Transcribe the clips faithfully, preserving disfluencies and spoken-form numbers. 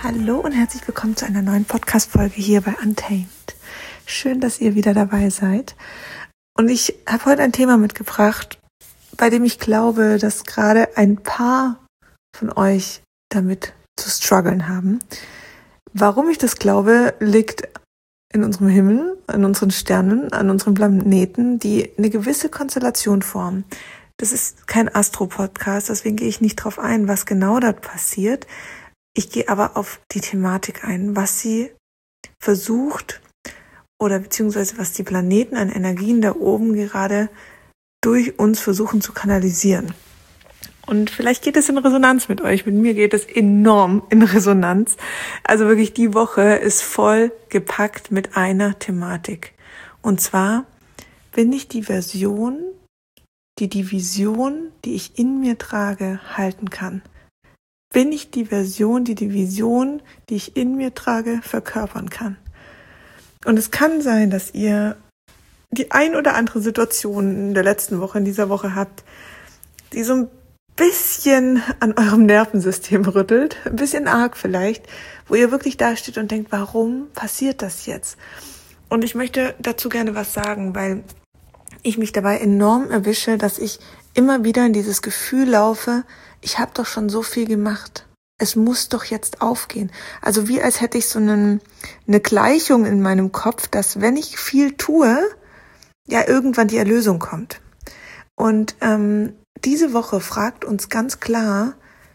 Hallo und herzlich willkommen zu einer neuen Podcast-Folge hier bei Untamed. Schön, dass ihr wieder dabei seid. Und ich habe heute ein Thema mitgebracht, bei dem ich glaube, dass gerade ein paar von euch damit zu strugglen haben. Warum ich das glaube, liegt in unserem Himmel, an unseren Sternen, an unseren Planeten, die eine gewisse Konstellation formen. Das ist kein Astro-Podcast, deswegen gehe ich nicht drauf ein, was genau dort passiert. Ich gehe aber auf die Thematik ein, was sie versucht oder beziehungsweise was die Planeten an Energien da oben gerade durch uns versuchen zu kanalisieren. Und vielleicht geht es in Resonanz mit euch. Mit mir geht es enorm in Resonanz. Also wirklich, die Woche ist voll gepackt mit einer Thematik. Und zwar bin ich die Version, die die Vision, die ich in mir trage, halten kann. Bin ich die Version, die die Vision, die ich in mir trage, verkörpern kann. Und es kann sein, dass ihr die ein oder andere Situation in der letzten Woche, in dieser Woche habt, die so ein bisschen an eurem Nervensystem rüttelt, ein bisschen arg vielleicht, wo ihr wirklich dasteht und denkt, warum passiert das jetzt? Und ich möchte dazu gerne was sagen, weil ich mich dabei enorm erwische, dass ich immer wieder in dieses Gefühl laufe, ich habe doch schon so viel gemacht. Es muss doch jetzt aufgehen. Also wie als hätte ich so einen, eine Gleichung in meinem Kopf, dass wenn ich viel tue, ja irgendwann die Erlösung kommt. Und ähm, diese Woche fragt uns ganz klar,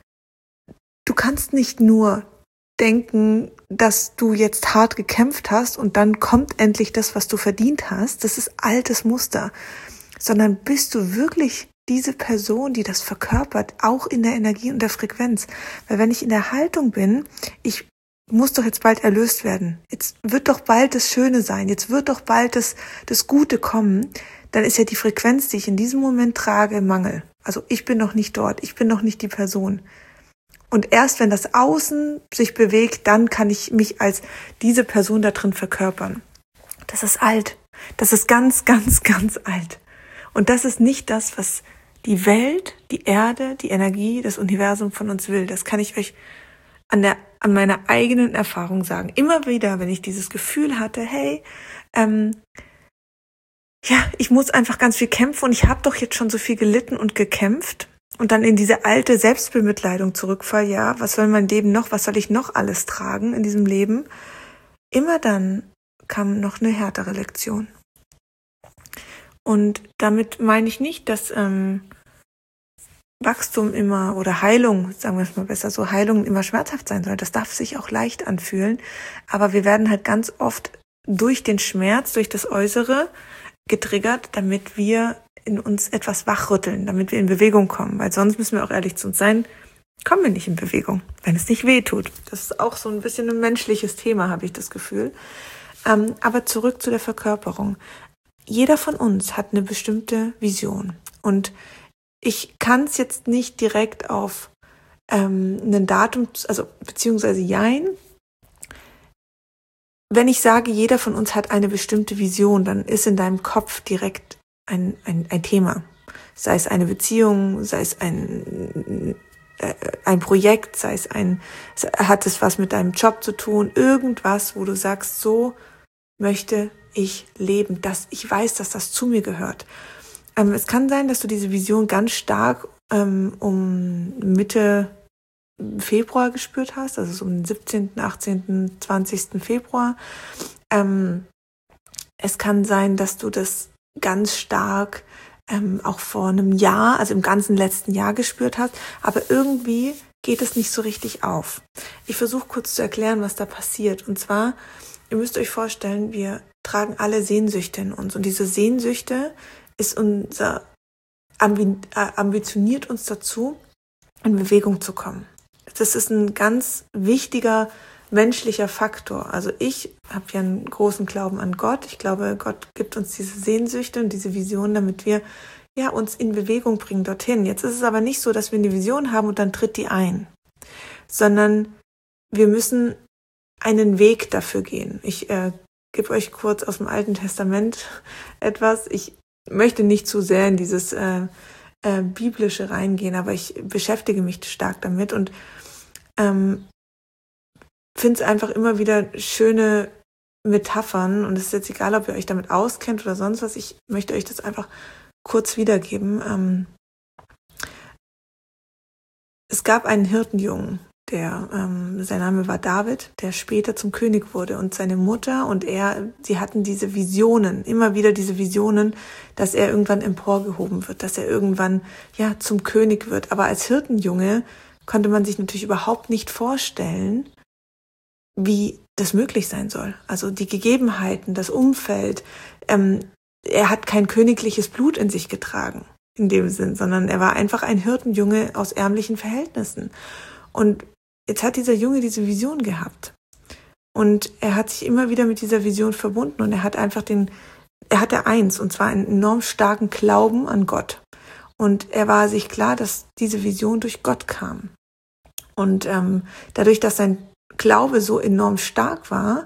du kannst nicht nur denken, dass du jetzt hart gekämpft hast und dann kommt endlich das, was du verdient hast. Das ist altes Muster. Sondern bist du wirklich diese Person, die das verkörpert, auch in der Energie und der Frequenz. Weil wenn ich in der Haltung bin, ich muss doch jetzt bald erlöst werden, jetzt wird doch bald das Schöne sein, jetzt wird doch bald das, das Gute kommen, dann ist ja die Frequenz, die ich in diesem Moment trage, im Mangel. Also ich bin noch nicht dort, ich bin noch nicht die Person. Und erst wenn das Außen sich bewegt, dann kann ich mich als diese Person da drin verkörpern. Das ist alt. Das ist ganz, ganz, ganz alt. Und das ist nicht das, was die Welt, die Erde, die Energie, das Universum von uns will. Das kann ich euch an der, an meiner eigenen Erfahrung sagen. Immer wieder, wenn ich dieses Gefühl hatte, hey, ähm, ja, ich muss einfach ganz viel kämpfen und ich habe doch jetzt schon so viel gelitten und gekämpft und dann in diese alte Selbstbemitleidung zurückfall, ja, was soll mein Leben noch, was soll ich noch alles tragen in diesem Leben? Immer dann kam noch eine härtere Lektion. Und damit meine ich nicht, dass ähm, Wachstum immer oder Heilung, sagen wir es mal besser so, Heilung immer schmerzhaft sein soll. Das darf sich auch leicht anfühlen. Aber wir werden halt ganz oft durch den Schmerz, durch das Äußere getriggert, damit wir in uns etwas wachrütteln, damit wir in Bewegung kommen. Weil sonst müssen wir auch ehrlich zu uns sein, kommen wir nicht in Bewegung, wenn es nicht weh tut. Das ist auch so ein bisschen ein menschliches Thema, habe ich das Gefühl. Ähm, aber zurück zu der Verkörperung. Jeder von uns hat eine bestimmte Vision und ich kann es jetzt nicht direkt auf ähm, ein Datum, also beziehungsweise jein. Wenn ich sage, jeder von uns hat eine bestimmte Vision, dann ist in deinem Kopf direkt ein, ein, ein Thema. Sei es eine Beziehung, sei es ein, äh, ein Projekt, sei es ein, hat es was mit deinem Job zu tun, irgendwas, wo du sagst, so möchte ich leben, dass ich weiß, dass das zu mir gehört. Ähm, es kann sein, dass du diese Vision ganz stark ähm, um Mitte Februar gespürt hast, also so um den siebzehnten, achtzehnten, zwanzigsten Februar. Ähm, es kann sein, dass du das ganz stark ähm, auch vor einem Jahr, also im ganzen letzten Jahr gespürt hast, aber irgendwie geht es nicht so richtig auf. Ich versuche kurz zu erklären, was da passiert. Und zwar, ihr müsst euch vorstellen, wir tragen alle Sehnsüchte in uns und diese Sehnsüchte ist unser, ambi- äh, ambitioniert uns dazu, in Bewegung zu kommen. Das ist ein ganz wichtiger menschlicher Faktor. Also ich habe ja einen großen Glauben an Gott. Ich glaube, Gott gibt uns diese Sehnsüchte und diese Vision, damit wir ja uns in Bewegung bringen dorthin. Jetzt ist es aber nicht so, dass wir eine Vision haben und dann tritt die ein, sondern wir müssen einen Weg dafür gehen. Ich äh, gebe euch kurz aus dem Alten Testament etwas. Ich möchte nicht zu sehr in dieses äh, äh, Biblische reingehen, aber ich beschäftige mich stark damit und ähm, finde es einfach immer wieder schöne Metaphern und es ist jetzt egal, ob ihr euch damit auskennt oder sonst was. Ich möchte euch das einfach kurz wiedergeben. Ähm, es gab einen Hirtenjungen, der, ähm, sein Name war David, der später zum König wurde und seine Mutter und er, sie hatten diese Visionen, immer wieder diese Visionen, dass er irgendwann emporgehoben wird, dass er irgendwann, ja, zum König wird. Aber als Hirtenjunge konnte man sich natürlich überhaupt nicht vorstellen, wie das möglich sein soll. Also die Gegebenheiten, das Umfeld, ähm, er hat kein königliches Blut in sich getragen, in dem Sinn, sondern er war einfach ein Hirtenjunge aus ärmlichen Verhältnissen. Und jetzt hat dieser Junge diese Vision gehabt. Und er hat sich immer wieder mit dieser Vision verbunden und er hat einfach den, er hatte eins, und zwar einen enorm starken Glauben an Gott. Und er war sich klar, dass diese Vision durch Gott kam. Und ähm, dadurch, dass sein Glaube so enorm stark war,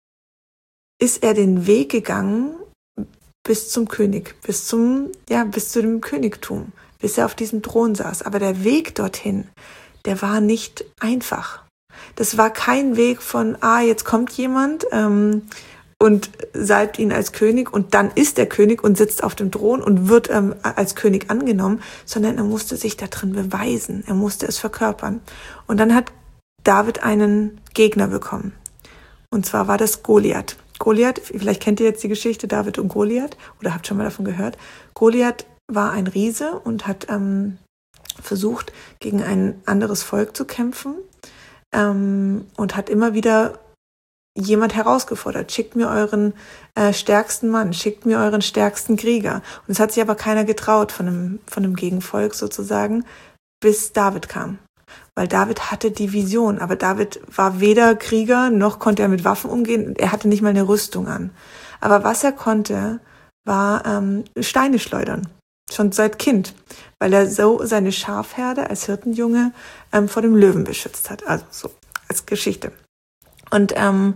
ist er den Weg gegangen bis zum König, bis zum, ja, bis zu dem Königtum, bis er auf diesem Thron saß. Aber der Weg dorthin, der war nicht einfach. Das war kein Weg von, ah, jetzt kommt jemand ähm, und salbt ihn als König und dann ist er König und sitzt auf dem Thron und wird ähm, als König angenommen, sondern er musste sich da drin beweisen, er musste es verkörpern. Und dann hat David einen Gegner bekommen. Und zwar war das Goliath. Goliath, vielleicht kennt ihr jetzt die Geschichte David und Goliath oder habt schon mal davon gehört. Goliath war ein Riese und hat ähm, versucht, gegen ein anderes Volk zu kämpfen ähm, und hat immer wieder jemand herausgefordert. Schickt mir euren äh, stärksten Mann, schickt mir euren stärksten Krieger. Und es hat sich aber keiner getraut von dem, von dem Gegenvolk sozusagen, bis David kam. Weil David hatte die Vision, aber David war weder Krieger, noch konnte er mit Waffen umgehen, er hatte nicht mal eine Rüstung an. Aber was er konnte, war ähm, Steine schleudern, schon seit Kind, weil er so seine Schafherde als Hirtenjunge ähm, vor dem Löwen beschützt hat, also so als Geschichte. Und ähm,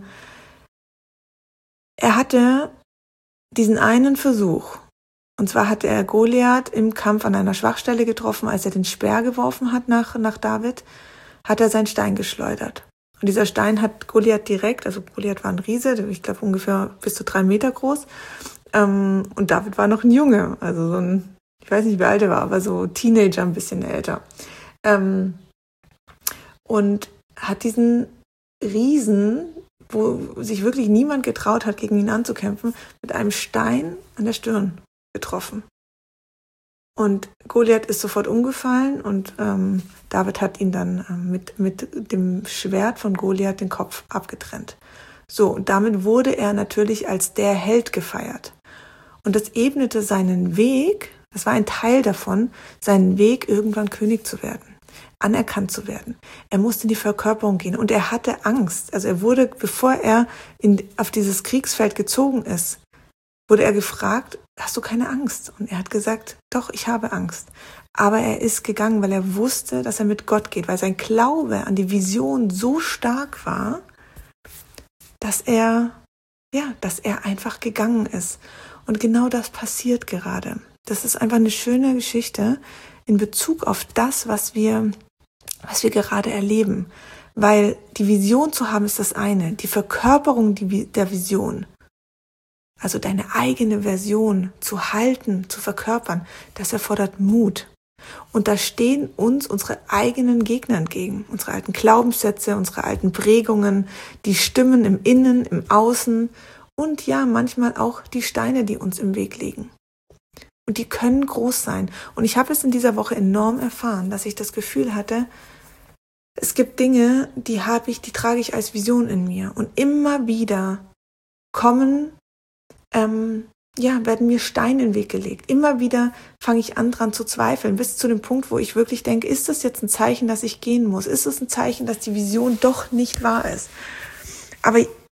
er hatte diesen einen Versuch, und zwar hatte er Goliath im Kampf an einer Schwachstelle getroffen, als er den Speer geworfen hat nach, nach David, hat er seinen Stein geschleudert. Und dieser Stein hat Goliath direkt, also Goliath war ein Riese, ich glaube ungefähr bis zu drei Meter groß, ähm, und David war noch ein Junge, also so ein, ich weiß nicht, wie alt er war, aber so Teenager, ein bisschen älter. Ähm, und hat diesen Riesen, wo sich wirklich niemand getraut hat, gegen ihn anzukämpfen, mit einem Stein an der Stirn getroffen. Und Goliath ist sofort umgefallen und ähm, David hat ihn dann ähm, mit, mit dem Schwert von Goliath den Kopf abgetrennt. So, und damit wurde er natürlich als der Held gefeiert. Und das ebnete seinen Weg, das war ein Teil davon, seinen Weg, irgendwann König zu werden, anerkannt zu werden. Er musste in die Verkörperung gehen und er hatte Angst. Also er wurde, bevor er in, auf dieses Kriegsfeld gezogen ist, wurde er gefragt, hast du keine Angst? Und er hat gesagt, doch, ich habe Angst. Aber er ist gegangen, weil er wusste, dass er mit Gott geht, weil sein Glaube an die Vision so stark war, dass er, ja, dass er einfach gegangen ist. Und genau das passiert gerade. Das ist einfach eine schöne Geschichte in Bezug auf das, was wir, was wir gerade erleben. Weil die Vision zu haben ist das eine, die Verkörperung der Vision, also deine eigene Version zu halten, zu verkörpern, das erfordert Mut. Und da stehen uns unsere eigenen Gegner entgegen, unsere alten Glaubenssätze, unsere alten Prägungen, die Stimmen im Innen, im Außen und ja, manchmal auch die Steine, die uns im Weg liegen. Und die können groß sein. Und ich habe es in dieser Woche enorm erfahren, dass ich das Gefühl hatte, es gibt Dinge, die habe ich, die trage ich als Vision in mir. Und immer wieder kommen Ähm, ja, werden mir Steine in den Weg gelegt. Immer wieder fange ich an, dran zu zweifeln, bis zu dem Punkt, wo ich wirklich denke, ist das jetzt ein Zeichen, dass ich gehen muss? Ist es ein Zeichen, dass die Vision doch nicht wahr ist? Aber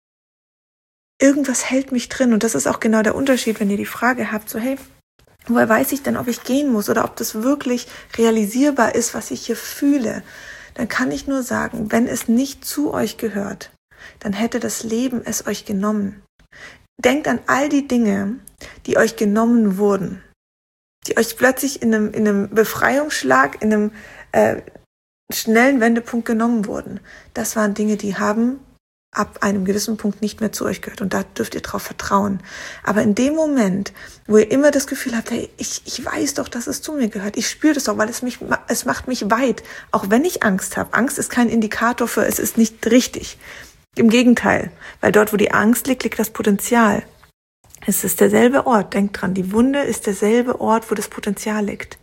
irgendwas hält mich drin und das ist auch genau der Unterschied, wenn ihr die Frage habt, so hey, woher weiß ich denn, ob ich gehen muss oder ob das wirklich realisierbar ist, was ich hier fühle? Dann kann ich nur sagen, wenn es nicht zu euch gehört, dann hätte das Leben es euch genommen. Denkt an all die Dinge, die euch genommen wurden, die euch plötzlich in einem, in einem Befreiungsschlag, in einem äh, schnellen Wendepunkt genommen wurden, das waren Dinge, die haben ab einem gewissen Punkt nicht mehr zu euch gehört. Und da dürft ihr drauf vertrauen. Aber in dem Moment, wo ihr immer das Gefühl habt, hey, ich, ich weiß doch, dass es zu mir gehört. Ich spüre das doch, weil es mich, es macht mich weit. Auch wenn ich Angst habe. Angst ist kein Indikator für, es ist nicht richtig. Im Gegenteil. Weil dort, wo die Angst liegt, liegt das Potenzial. Es ist derselbe Ort. Denkt dran, die Wunde ist derselbe Ort, wo das Potenzial liegt.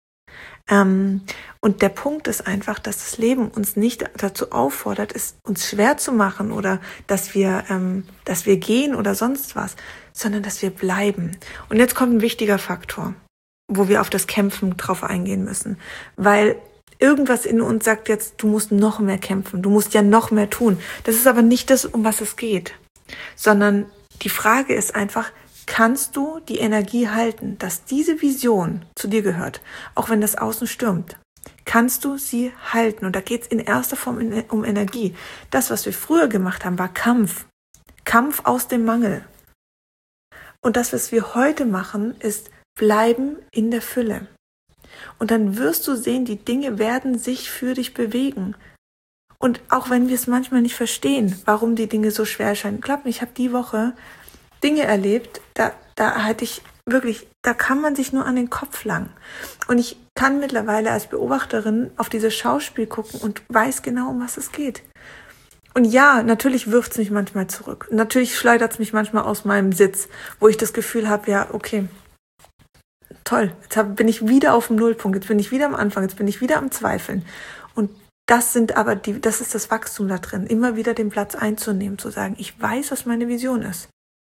Ähm, und der Punkt ist einfach, dass das Leben uns nicht dazu auffordert, es uns schwer zu machen oder dass wir, ähm, dass wir gehen oder sonst was, sondern dass wir bleiben. Und jetzt kommt ein wichtiger Faktor, wo wir auf das Kämpfen drauf eingehen müssen, weil irgendwas in uns sagt jetzt, du musst noch mehr kämpfen, du musst ja noch mehr tun. Das ist aber nicht das, um was es geht, sondern die Frage ist einfach, kannst du die Energie halten, dass diese Vision zu dir gehört, auch wenn das Außen stürmt? Kannst du sie halten? Und da geht es in erster Form um Energie. Das, was wir früher gemacht haben, war Kampf. Kampf aus dem Mangel. Und das, was wir heute machen, ist bleiben in der Fülle. Und dann wirst du sehen, die Dinge werden sich für dich bewegen. Und auch wenn wir es manchmal nicht verstehen, warum die Dinge so schwer erscheinen. Glaubt mir, ich habe die Woche Dinge erlebt, da, da hatte ich wirklich, da kann man sich nur an den Kopf langen. Und ich kann mittlerweile als Beobachterin auf dieses Schauspiel gucken und weiß genau, um was es geht. Und ja, natürlich wirft es mich manchmal zurück. Natürlich schleudert es mich manchmal aus meinem Sitz, wo ich das Gefühl habe, ja, okay, toll, jetzt hab, bin ich wieder auf dem Nullpunkt, jetzt bin ich wieder am Anfang, jetzt bin ich wieder am Zweifeln. Und das sind aber die, das ist das Wachstum da drin, immer wieder den Platz einzunehmen, zu sagen, ich weiß, was meine Vision ist.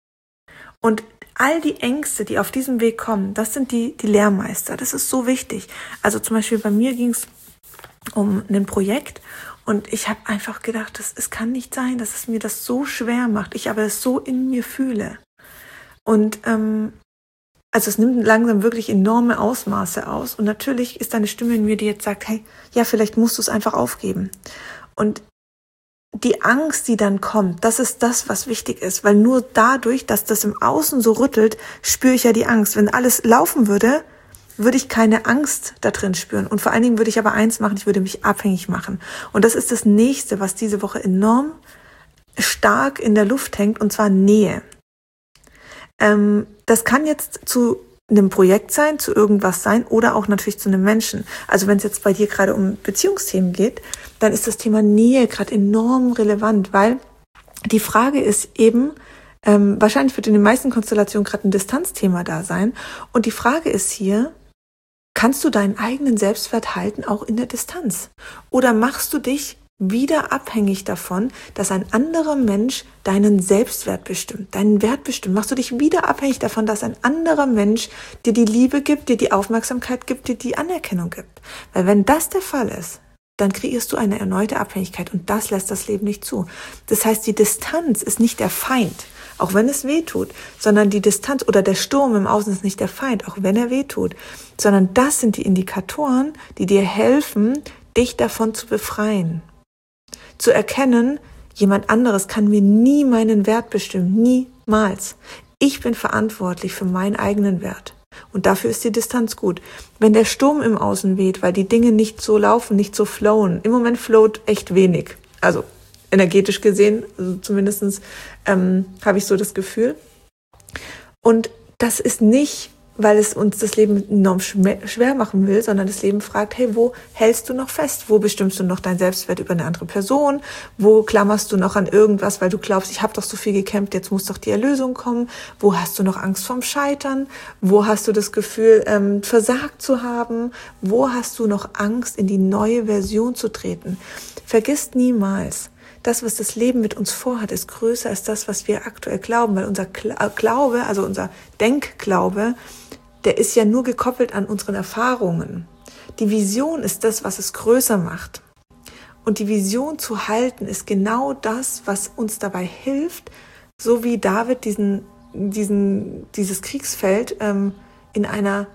Und all die Ängste, die auf diesem Weg kommen, das sind die, die Lehrmeister. Das ist so wichtig. Also zum Beispiel bei mir ging es um ein Projekt und ich habe einfach gedacht, das, es kann nicht sein, dass es mir das so schwer macht, ich aber es so in mir fühle. Und ähm, also es nimmt langsam wirklich enorme Ausmaße aus. Und natürlich ist da eine Stimme in mir, die jetzt sagt, hey, ja, vielleicht musst du es einfach aufgeben. Und die Angst, die dann kommt, das ist das, was wichtig ist, weil nur dadurch, dass das im Außen so rüttelt, spüre ich ja die Angst. Wenn alles laufen würde, würde ich keine Angst da drin spüren. Und vor allen Dingen würde ich aber eins machen, ich würde mich abhängig machen. Und das ist das Nächste, was diese Woche enorm stark in der Luft hängt, und zwar Nähe. Ähm, das kann jetzt zu einem Projekt sein, zu irgendwas sein oder auch natürlich zu einem Menschen. Also wenn es jetzt bei dir gerade um Beziehungsthemen geht, dann ist das Thema Nähe gerade enorm relevant, weil die Frage ist eben, ähm, wahrscheinlich wird in den meisten Konstellationen gerade ein Distanzthema da sein. Und die Frage ist hier, kannst du deinen eigenen Selbstwert halten, auch in der Distanz? Oder machst du dich wieder abhängig davon, dass ein anderer Mensch deinen Selbstwert bestimmt, deinen Wert bestimmt? Machst du dich wieder abhängig davon, dass ein anderer Mensch dir die Liebe gibt, dir die Aufmerksamkeit gibt, dir die Anerkennung gibt? Weil wenn das der Fall ist, dann kreierst du eine erneute Abhängigkeit und das lässt das Leben nicht zu. Das heißt, die Distanz ist nicht der Feind, auch wenn es weh tut, sondern die Distanz oder der Sturm im Außen ist nicht der Feind, auch wenn er weh tut, sondern das sind die Indikatoren, die dir helfen, dich davon zu befreien. Zu erkennen, jemand anderes kann mir nie meinen Wert bestimmen, niemals. Ich bin verantwortlich für meinen eigenen Wert. Und dafür ist die Distanz gut. Wenn der Sturm im Außen weht, weil die Dinge nicht so laufen, nicht so flowen, im Moment float echt wenig. Also energetisch gesehen, also zumindest ähm, habe ich so das Gefühl. Und das ist nicht, weil es uns das Leben enorm schwer machen will, sondern das Leben fragt, hey, wo hältst du noch fest? Wo bestimmst du noch deinen Selbstwert über eine andere Person? Wo klammerst du noch an irgendwas, weil du glaubst, ich habe doch so viel gekämpft, jetzt muss doch die Erlösung kommen? Wo hast du noch Angst vorm Scheitern? Wo hast du das Gefühl, ähm, versagt zu haben? Wo hast du noch Angst, in die neue Version zu treten? Vergiss niemals, das, was das Leben mit uns vorhat, ist größer als das, was wir aktuell glauben, weil unser Glaube, also unser Denkglaube, der ist ja nur gekoppelt an unseren Erfahrungen. Die Vision ist das, was es größer macht. Und die Vision zu halten, ist genau das, was uns dabei hilft, so wie David diesen, diesen, dieses Kriegsfeld ähm, in einer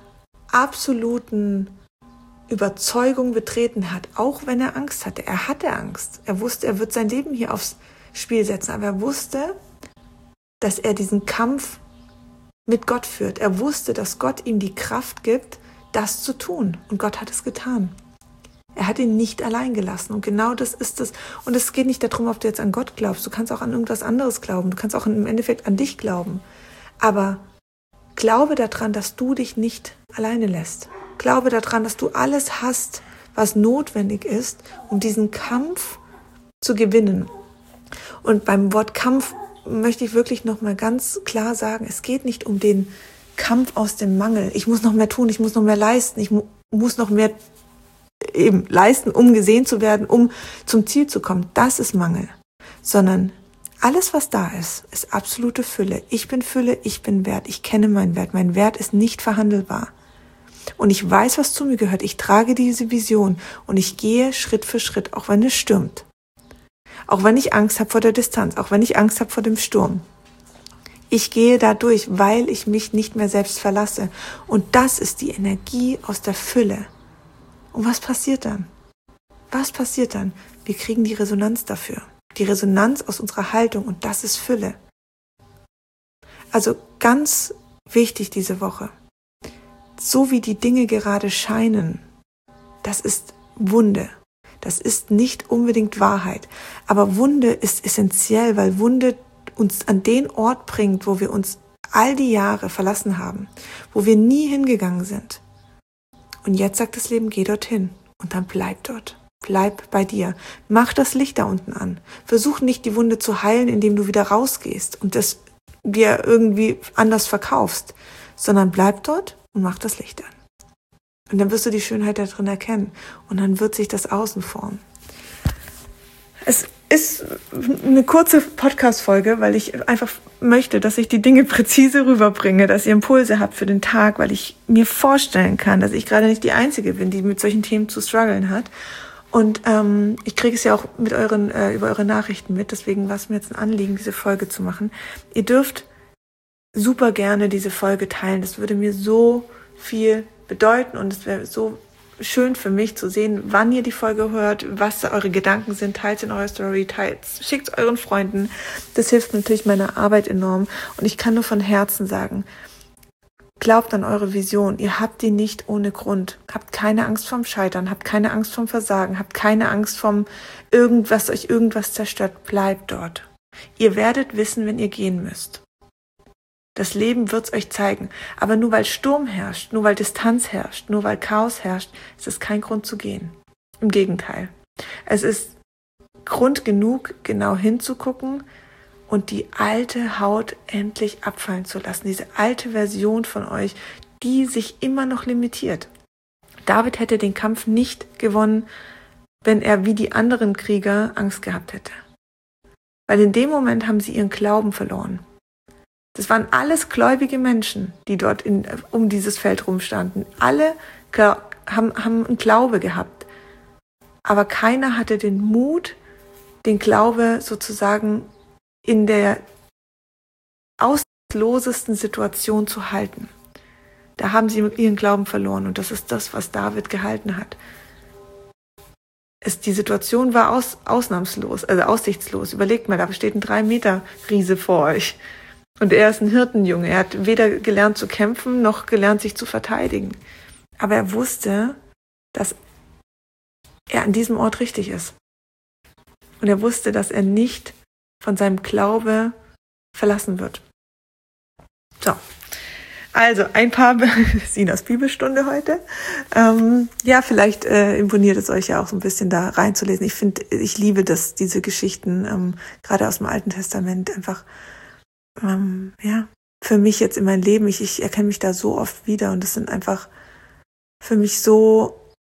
absoluten Überzeugung betreten hat, auch wenn er Angst hatte. Er hatte Angst. Er wusste, er wird sein Leben hier aufs Spiel setzen, aber er wusste, dass er diesen Kampf mit Gott führt. Er wusste, dass Gott ihm die Kraft gibt, das zu tun. Und Gott hat es getan. Er hat ihn nicht allein gelassen. Und genau das ist es. Und es geht nicht darum, ob du jetzt an Gott glaubst. Du kannst auch an irgendwas anderes glauben. Du kannst auch im Endeffekt an dich glauben. Aber glaube daran, dass du dich nicht alleine lässt. Glaube daran, dass du alles hast, was notwendig ist, um diesen Kampf zu gewinnen. Und beim Wort Kampf möchte ich wirklich nochmal ganz klar sagen, es geht nicht um den Kampf aus dem Mangel. Ich muss noch mehr tun, ich muss noch mehr leisten, ich mu- muss noch mehr eben leisten, um gesehen zu werden, um zum Ziel zu kommen. Das ist Mangel. Sondern alles, was da ist, ist absolute Fülle. Ich bin Fülle, ich bin Wert, ich kenne meinen Wert. Mein Wert ist nicht verhandelbar. Und ich weiß, was zu mir gehört. Ich trage diese Vision und ich gehe Schritt für Schritt, auch wenn es stürmt. Auch wenn ich Angst habe vor der Distanz, auch wenn ich Angst habe vor dem Sturm. Ich gehe da durch, weil ich mich nicht mehr selbst verlasse. Und das ist die Energie aus der Fülle. Und was passiert dann? Was passiert dann? Wir kriegen die Resonanz dafür. Die Resonanz aus unserer Haltung und das ist Fülle. Also ganz wichtig diese Woche. So wie die Dinge gerade scheinen, das ist Wunde. Das ist nicht unbedingt Wahrheit. Aber Wunde ist essentiell, weil Wunde uns an den Ort bringt, wo wir uns all die Jahre verlassen haben, wo wir nie hingegangen sind. Und jetzt sagt das Leben, geh dorthin und dann bleib dort. Bleib bei dir. Mach das Licht da unten an. Versuch nicht, die Wunde zu heilen, indem du wieder rausgehst und das dir irgendwie anders verkaufst, sondern bleib dort und mach das Licht an. Und dann wirst du die Schönheit da drin erkennen und dann wird sich das Außen formen. Es ist eine kurze Podcast-Folge, weil ich einfach möchte, dass ich die Dinge präzise rüberbringe, dass ihr Impulse habt für den Tag, weil ich mir vorstellen kann, dass ich gerade nicht die Einzige bin, die mit solchen Themen zu strugglen hat. Und ähm, ich kriege es ja auch mit euren äh, über eure Nachrichten mit, deswegen war es mir jetzt ein Anliegen, diese Folge zu machen. Ihr dürft super gerne diese Folge teilen, das würde mir so viel bedeuten und es wäre so schön für mich zu sehen, wann ihr die Folge hört, was eure Gedanken sind, teilt in eurer Story, teilt, schickt es euren Freunden. Das hilft natürlich meiner Arbeit enorm und ich kann nur von Herzen sagen, glaubt an eure Vision, ihr habt die nicht ohne Grund. Habt keine Angst vorm Scheitern, habt keine Angst vorm Versagen, habt keine Angst vom irgendwas, euch irgendwas zerstört, bleibt dort. Ihr werdet wissen, wenn ihr gehen müsst. Das Leben wird's euch zeigen. Aber nur weil Sturm herrscht, nur weil Distanz herrscht, nur weil Chaos herrscht, ist es kein Grund zu gehen. Im Gegenteil. Es ist Grund genug, genau hinzugucken und die alte Haut endlich abfallen zu lassen. Diese alte Version von euch, die sich immer noch limitiert. David hätte den Kampf nicht gewonnen, wenn er wie die anderen Krieger Angst gehabt hätte. Weil in dem Moment haben sie ihren Glauben verloren. Das waren alles gläubige Menschen, die dort in, um dieses Feld rumstanden. Alle haben, haben einen Glaube gehabt. Aber keiner hatte den Mut, den Glaube sozusagen in der auslosesten Situation zu halten. Da haben sie ihren Glauben verloren und das ist das, was David gehalten hat. Es, die Situation war aus, ausnahmslos, also aussichtslos. Überlegt mal, da steht ein drei Meter Riese vor euch. Und er ist ein Hirtenjunge. Er hat weder gelernt zu kämpfen, noch gelernt, sich zu verteidigen. Aber er wusste, dass er an diesem Ort richtig ist. Und er wusste, dass er nicht von seinem Glaube verlassen wird. So. Also, ein paar Sinas Bibelstunde heute. Ähm, ja, vielleicht äh, imponiert es euch ja auch so ein bisschen da reinzulesen. Ich finde, ich liebe das, diese Geschichten, ähm, gerade aus dem Alten Testament, einfach Ähm, ja, für mich jetzt in mein Leben, ich, ich erkenne mich da so oft wieder und das sind einfach für mich so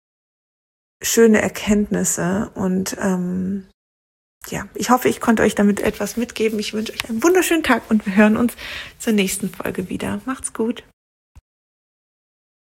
schöne Erkenntnisse und ähm, ja, ich hoffe, ich konnte euch damit etwas mitgeben. Ich wünsche euch einen wunderschönen Tag und wir hören uns zur nächsten Folge wieder. Macht's gut.